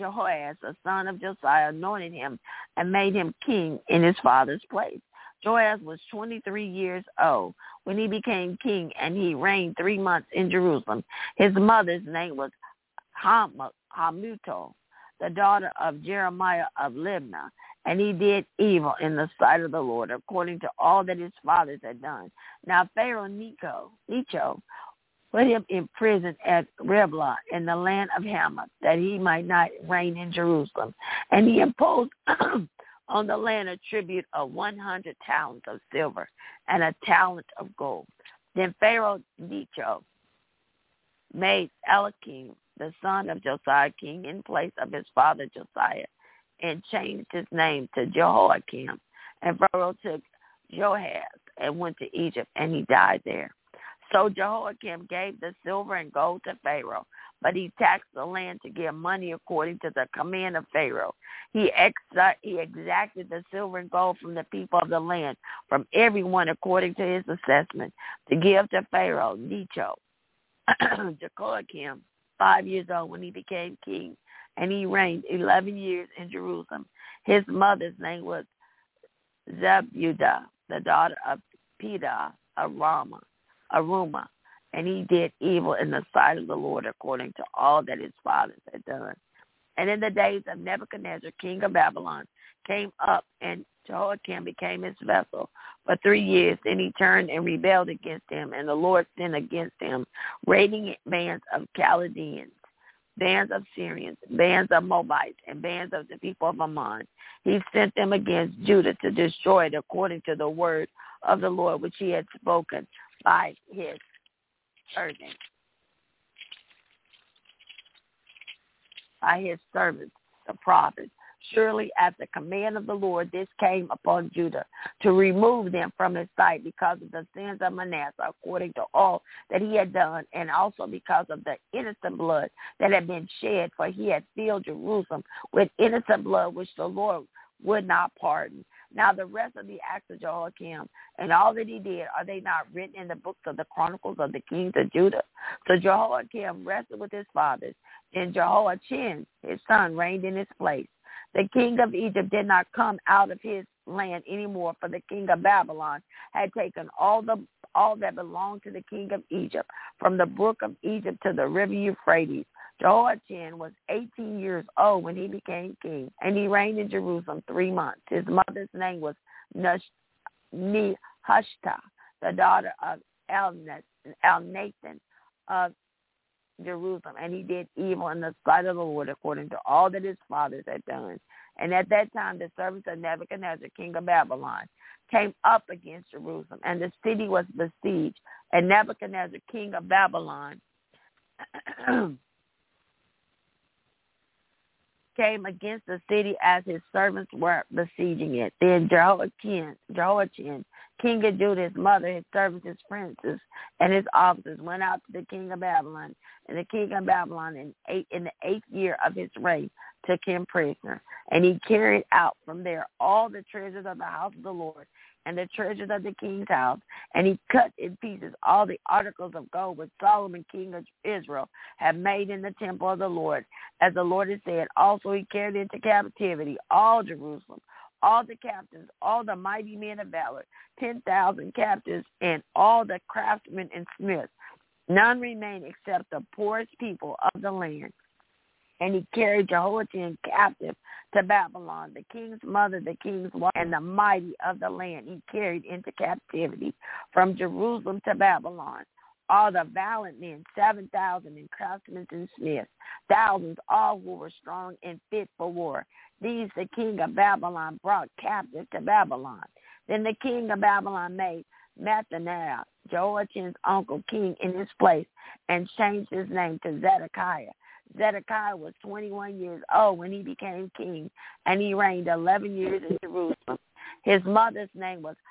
the son of Josiah, anointed him, and made him king in his father's place. Joash was 23 years old when he became king, and he reigned 3 months in Jerusalem. His mother's name was Hamutal, the daughter of Jeremiah of Libnah, and he did evil in the sight of the Lord, according to all that his fathers had done. Now Pharaoh Necho put him in prison at Riblah in the land of Hamath, that he might not reign in Jerusalem. And he imposed on the land a tribute of 100 talents of silver and a talent of gold. Then Pharaoh Necho made Eliakim, the son of Josiah, king in place of his father Josiah, and changed his name to Jehoiakim. And Pharaoh took Joahaz and went to Egypt, and he died there. So Jehoiakim gave the silver and gold to Pharaoh, but he taxed the land to give money according to the command of Pharaoh. He exacted the silver and gold from the people of the land, from everyone according to his assessment, to give to Pharaoh Necho. Jehoiakim, 5 years old when he became king, and he reigned 11 years in Jerusalem. His mother's name was Zebudah, the daughter of Pedah, Aruma, and he did evil in the sight of the Lord according to all that his fathers had done. And in the days of Nebuchadnezzar, king of Babylon, came up, and Jehoiakim became his vessel for 3 years. Then he turned and rebelled against him, and the Lord sent against him raiding bands of Chaldeans, bands of Syrians, bands of Moabites, and bands of the people of Ammon. He sent them against Judah to destroy it according to the word of the Lord, which he had spoken by his servants. The prophets. Surely at the command of the Lord this came upon Judah to remove them from his sight because of the sins of Manasseh according to all that he had done, and also because of the innocent blood that had been shed, for he had filled Jerusalem with innocent blood which the Lord would not pardon. Now the rest of the acts of Jehoiakim and all that he did, are they not written in the books of the Chronicles of the kings of Judah? So Jehoiakim rested with his fathers, and Jehoiachin, his son, reigned in his place. The king of Egypt did not come out of his land anymore, for the king of Babylon had taken all that belonged to the king of Egypt, from the brook of Egypt to the river Euphrates. Jehoiachin was 18 years old when he became king, and he reigned in Jerusalem 3 months. His mother's name was Nehushta, the daughter of Elnathan of Jerusalem, and he did evil in the sight of the Lord according to all that his fathers had done. And at that time the servants of Nebuchadnezzar, king of Babylon, came up against Jerusalem, and the city was besieged. And Nebuchadnezzar, king of Babylon, came against the city as his servants were besieging it. Then Jehoiachin, king of Judah, his mother, his servants, his princes, and his officers went out to the king of Babylon. And the king of Babylon, in the 8th year of his reign, took him prisoner. And he carried out from there all the treasures of the house of the Lord and the treasures of the king's house. And he cut in pieces all the articles of gold which Solomon, king of Israel, had made in the temple of the Lord, as the Lord had said. Also he carried into captivity all Jerusalem, all the captains, all the mighty men of valor, 10,000 captives, and all the craftsmen and smiths. None remained except the poorest people of the land. And he carried Jehoiachin captive to Babylon, the king's mother, the king's wife, and the mighty of the land he carried into captivity from Jerusalem to Babylon. All the valiant men, 7,000, and craftsmen and smiths, thousands, all who were strong and fit for war. These the king of Babylon brought captive to Babylon. Then the king of Babylon made Mattaniah, Jehoiachin's uncle, king in his place, and changed his name to Zedekiah. Zedekiah was 21 years old when he became king, and he reigned 11 years in Jerusalem. His mother's name was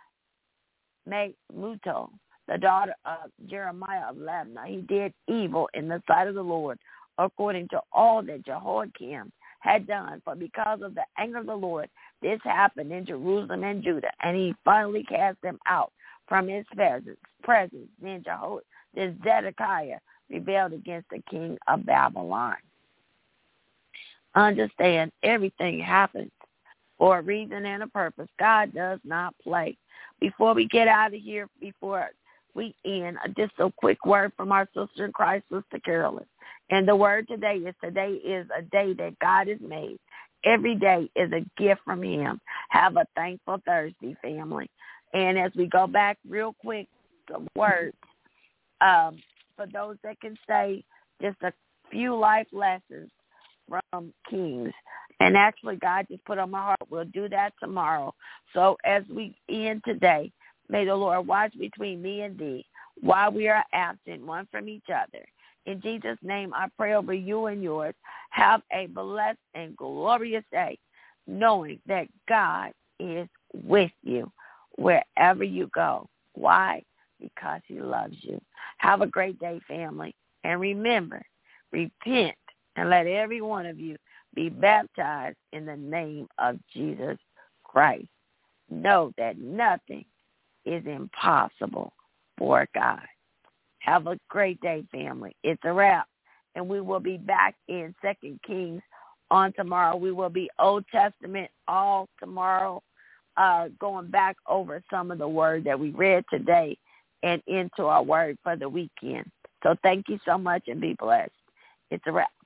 Muto, the daughter of Jeremiah of Libnah. He did evil in the sight of the Lord, according to all that Jehoiakim had done. For because of the anger of the Lord, this happened in Jerusalem and Judah, and he finally cast them out from his presence. Then Zedekiah rebelled against the king of Babylon. Understand, everything happens for a reason and a purpose. God does not play. Before we get out of here, before we end, just a quick word from our sister in Christ, Sister Carolyn. And the word today is a day that God has made. Every day is a gift from him. Have a thankful Thursday, family. And as we go back real quick, the words, for those that can say just a few life lessons from Kings. And actually, God just put on my heart, we'll do that tomorrow. So as we end today, may the Lord watch between me and thee while we are absent one from each other. In Jesus' name, I pray over you and yours. Have a blessed and glorious day, knowing that God is with you wherever you go. Why? Because he loves you. Have a great day, family. And remember, repent and let every one of you be baptized in the name of Jesus Christ. Know that nothing is impossible for God. Have a great day, family. It's a wrap. And we will be back in 2 Kings on tomorrow. We will be Old Testament all tomorrow going back over some of the word that we read today and into our word for the weekend. So thank you so much and be blessed. It's a wrap.